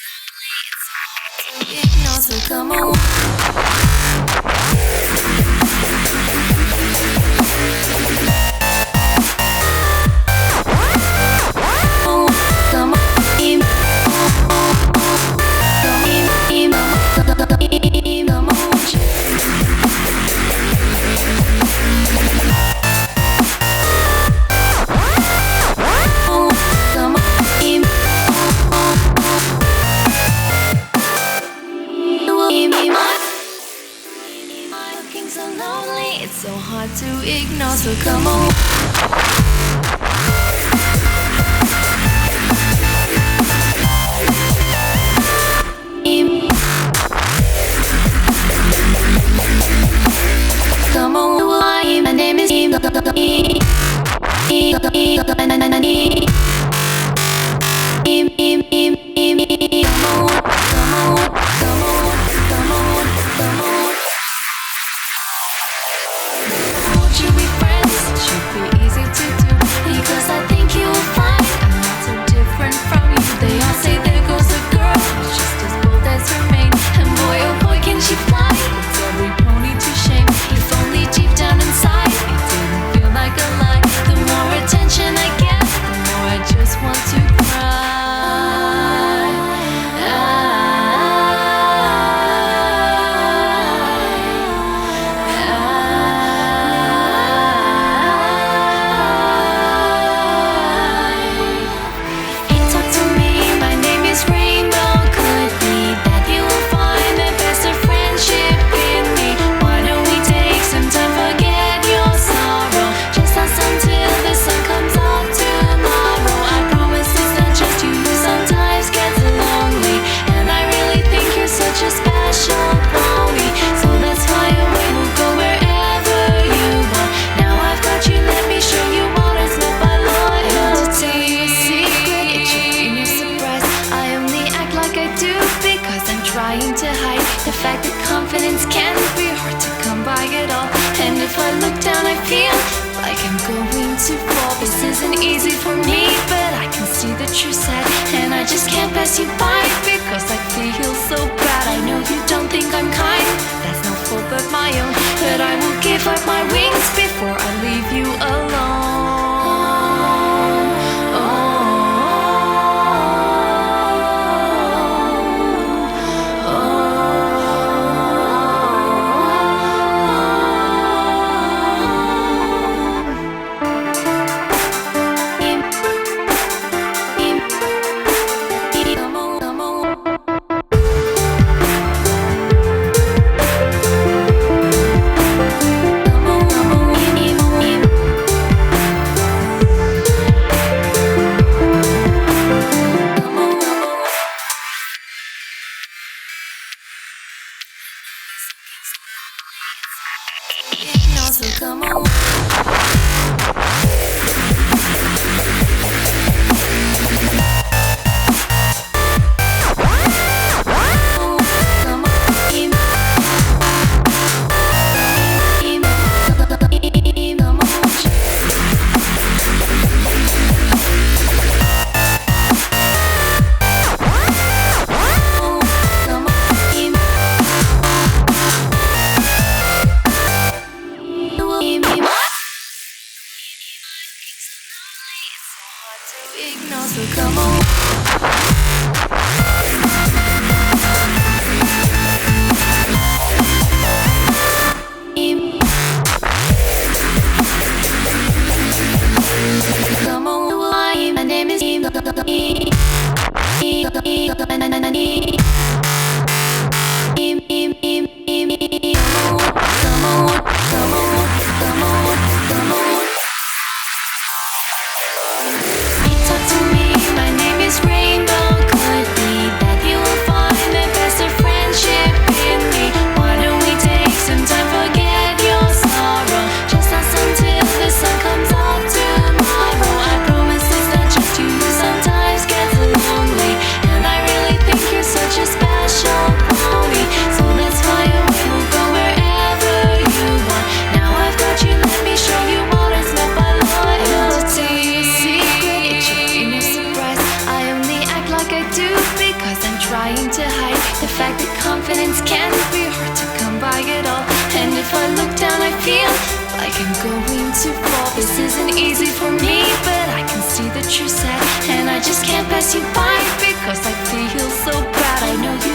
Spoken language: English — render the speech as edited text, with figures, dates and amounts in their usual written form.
Ignore, so come on. Looking so lonely, it's so hard to ignore, so come on. Come on, my name is should be friends, should be easy to do. Because I think you will find I'm not so different from you. They all say there goes a girl, just as bold as her mane. And boy oh boy can she fly, it's every pony to shame. If only deep down inside it didn't feel like a lie. The more attention I get, the more I just want to cry. Trying to hide the fact that confidence can be hard to come by at all. And if I look down I feel like I'm going to fall. This isn't easy for me, but I can see the true side. And I just can't pass you by because I feel so bad. I know you don't think I'm kind, that's no fault but my own. But I will give up my wings before I leave you alone. So come on. Ignore, so come on. Come on, my name is just bad. trying to hide the fact that confidence can be hard to come by at all. And if I look down, I feel like I'm going to fall. This isn't easy for me, but I can see that you're sad, and I just can't pass you by because I feel so bad. I know you